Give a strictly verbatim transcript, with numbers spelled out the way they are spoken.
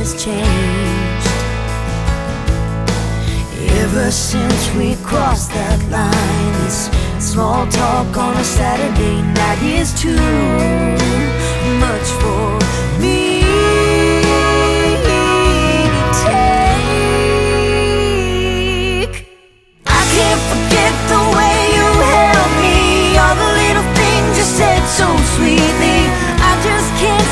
has changed. Ever since we crossed that line, this small talk on a Saturday night is too much for me to take. I can't forget